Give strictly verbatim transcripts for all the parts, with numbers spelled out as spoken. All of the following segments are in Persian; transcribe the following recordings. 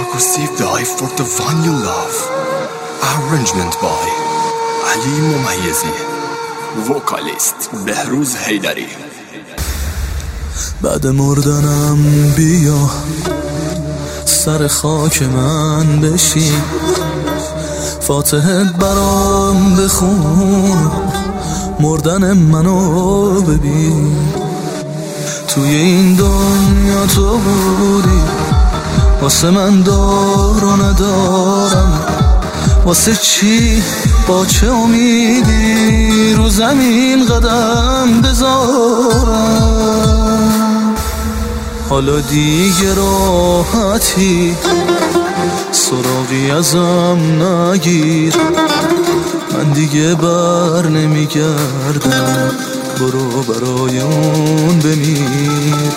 Circle save the life for the one you love. Arrangement by علی ممیزی. وکالیست بهروز حیدری. بعد مردنم بیا سر خاک من بشین، فاتحه برام بخون، مردن منو ببین. توی این دنیا تو بودی، واسه من دار و ندارم، واسه چی با چه امیدی رو زمین قدم بذارم. حالا دیگه راحتی سراغی ازم نگیر، من دیگه بر نمیگردم، برو برای اون بمیر.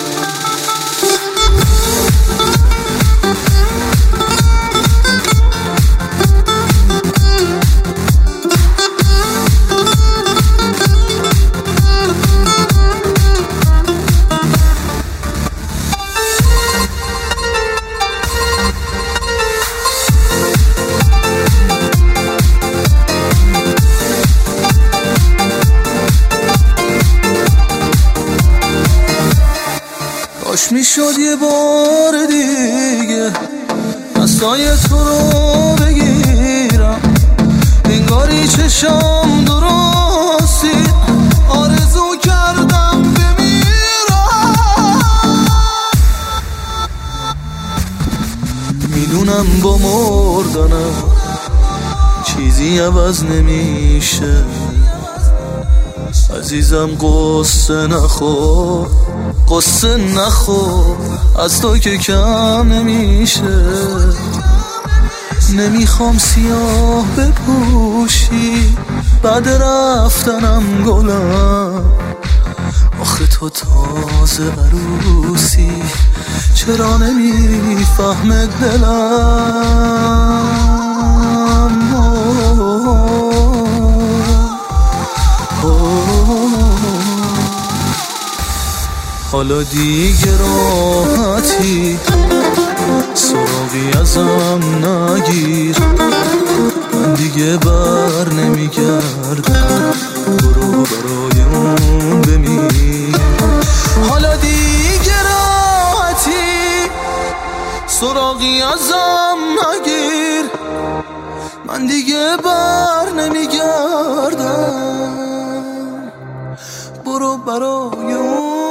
کاش میشد یه بار دیگه دستای تو رو بگیرم، انگاری چشم درستی آرزو کردم بمیرم. میدونم با مردنم چیزی عوض نمیشه، عزیزم قصه نخور قصه نخور، از تو که کم نمیشه. نمیخوام سیاه بپوشی بعد رفتنم گلم، آخه تو تازه عروسی چرا نمیفهمه دلم. حالا دیگه راحتی سراغی ازم نگیر، من دیگه بر نمیگردم، برو برای اون بمیر. حالا دیگه راحتی سراغی ازم نگیر، من دیگه بر نمیگردم، برو برای اون